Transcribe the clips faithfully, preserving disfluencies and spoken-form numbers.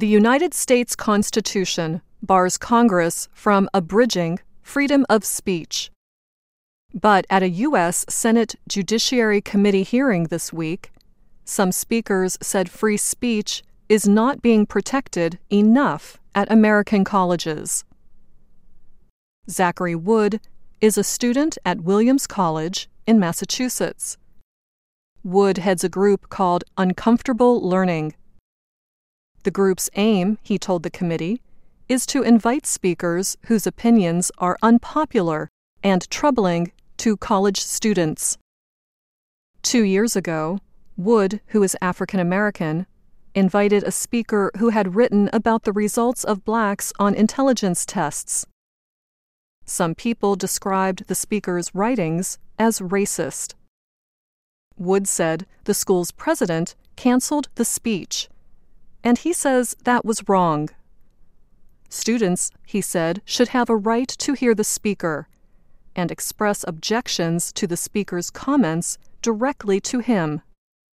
The United States Constitution bars Congress from abridging freedom of speech. But at a U S Senate Judiciary Committee hearing this week, some speakers said free speech is not being protected enough at American colleges. Zachary Wood is a student at Williams College in Massachusetts. Wood heads a group called Uncomfortable Learning. The group's aim, he told the committee, is to invite speakers whose opinions are unpopular and troubling to college students. Two years ago, Wood, who is African American, invited a speaker who had written about the results of blacks on intelligence tests. Some people described the speaker's writings as racist. Wood said the school's president canceled the speech, and he says that was wrong. Students, he said, should have a right to hear the speaker and express objections to the speaker's comments directly to him.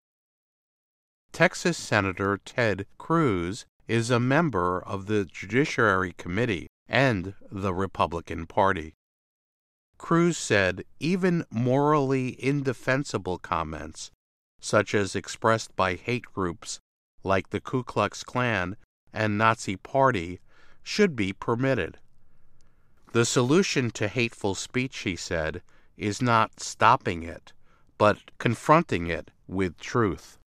Texas Senator Ted Cruz is a member of the Judiciary Committee and the Republican Party. Cruz said even morally indefensible comments, such as expressed by hate groups like the Ku Klux Klan and Nazi Party, should be permitted. The solution to hateful speech, he said, is not stopping it, but confronting it with truth.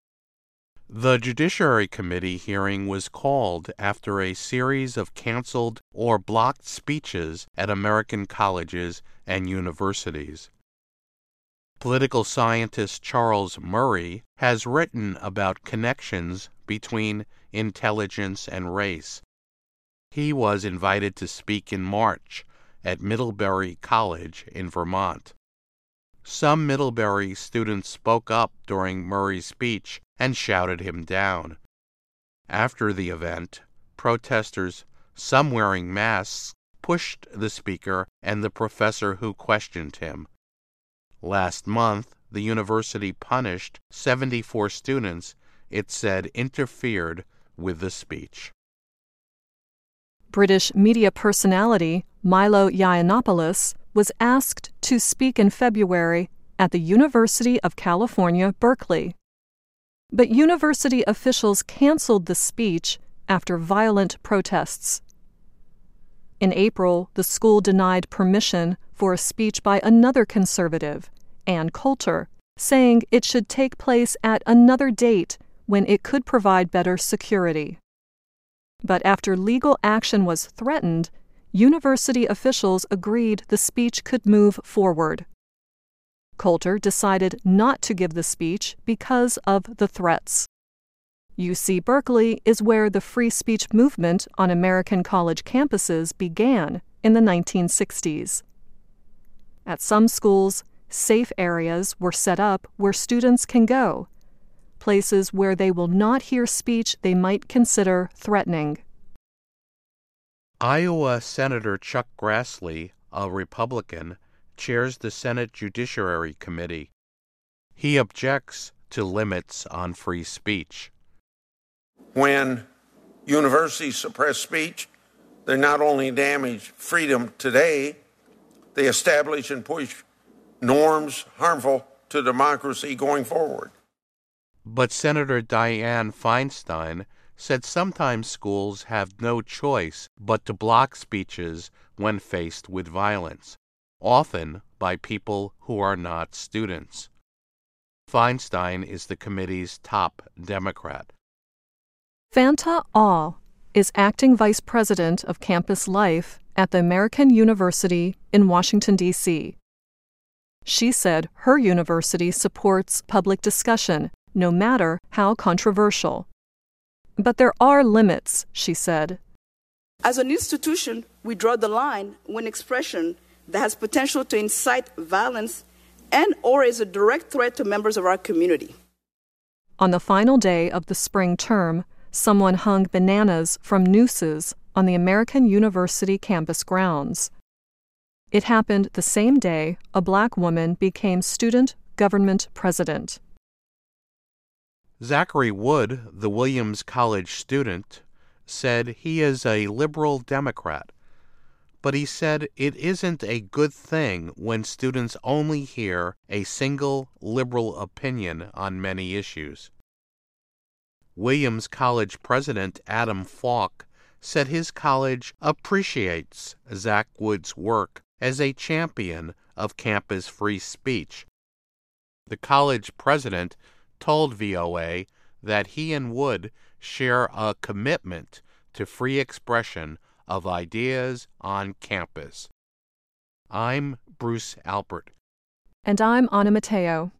The Judiciary Committee hearing was called after a series of canceled or blocked speeches at American colleges and universities. Political scientist Charles Murray has written about connections between intelligence and race. He was invited to speak in March at Middlebury College in Vermont. Some Middlebury students spoke up during Murray's speech and shouted him down. After the event, protesters, some wearing masks, pushed the speaker and the professor who questioned him. Last month, the university punished seventy-four students it said interfered with the speech. British media personality Milo Yiannopoulos was asked to speak in February at the University of California, Berkeley. But university officials canceled the speech after violent protests. In April, the school denied permission for a speech by another conservative, Ann Coulter, saying it should take place at another date when it could provide better security. But after legal action was threatened, university officials agreed the speech could move forward. Coulter decided not to give the speech because of the threats. U C Berkeley is where the free speech movement on American college campuses began in the nineteen sixties. At some schools, safe areas were set up where students can go, places where they will not hear speech they might consider threatening. Iowa Senator Chuck Grassley, a Republican, chairs the Senate Judiciary Committee. He objects to limits on free speech. When universities suppress speech, they not only damage freedom today, they establish and push norms harmful to democracy going forward. But Senator Dianne Feinstein said sometimes schools have no choice but to block speeches when faced with violence, often by people who are not students. Feinstein is the committee's top Democrat. Fanta Aul is acting vice president of campus life at the American University in Washington, D C She said her university supports public discussion, no matter how controversial. But there are limits, she said. As an institution, we draw the line when expression that has potential to incite violence and or is a direct threat to members of our community. On the final day of the spring term, someone hung bananas from nooses on the American University campus grounds. It happened the same day a black woman became student government president. Zachary Wood, the Williams College student, said he is a liberal Democrat, but he said it isn't a good thing when students only hear a single liberal opinion on many issues. Williams College President Adam Falk said his college appreciates Zach Wood's work as a champion of campus free speech. The college president told V O A that he and Wood share a commitment to free expression of ideas on campus. I'm Bruce Alpert. And I'm Anna Matteo.